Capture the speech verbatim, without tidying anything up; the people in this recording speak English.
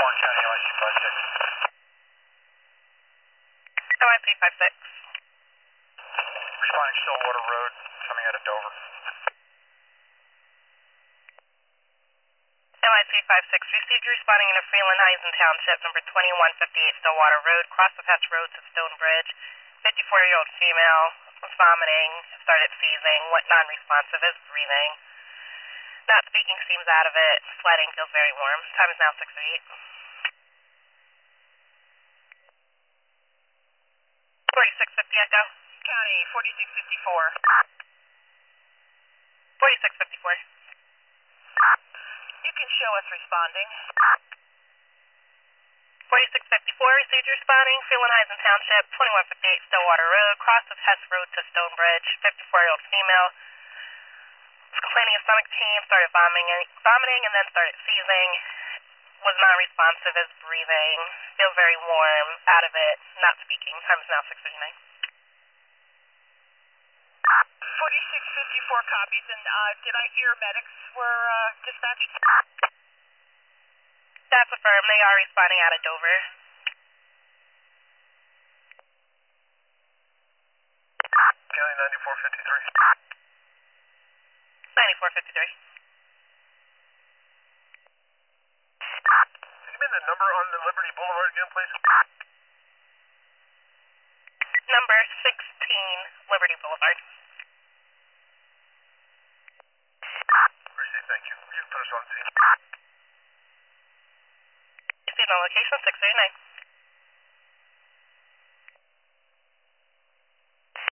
Warren County, N Y C five six. N Y C five six. Responding Stillwater Road, coming out of Dover. N Y C five six, received you responding in a Freeland Eisen Township, number twenty-one fifty-eight Stillwater Road, cross of Hess Road to Stonebridge. fifty-four-year-old female was vomiting, started seizing, what non-responsive is breathing. Not speaking, seems out of it, sweating, feels very warm. Time is now six oh eight. forty-six fifty Echo. County, forty-six fifty-four. forty-six fifty-four. You can show us responding. forty-six fifty-four, received you responding, Freeland Eisen Township, twenty-one fifty-eight Stillwater Road, cross of Hess Road to Stonebridge. fifty-four-year-old female was complaining of stomach pain, started vomiting, vomiting and then started seizing. Was non-responsive, is breathing, feels very warm, out of it, not speaking. Time is now six fifty-nine. forty-six fifty-four copies, and uh, did I hear medics were uh, dispatched? That's affirmed. They are responding out of Dover. County ninety-four fifty-three. ninety-four fifty-three. Can you give me the number on the Liberty Boulevard again, please? Number sixteen, Liberty Boulevard. Received, thank you. You can put us on scene. Received on location, six thirty-nine.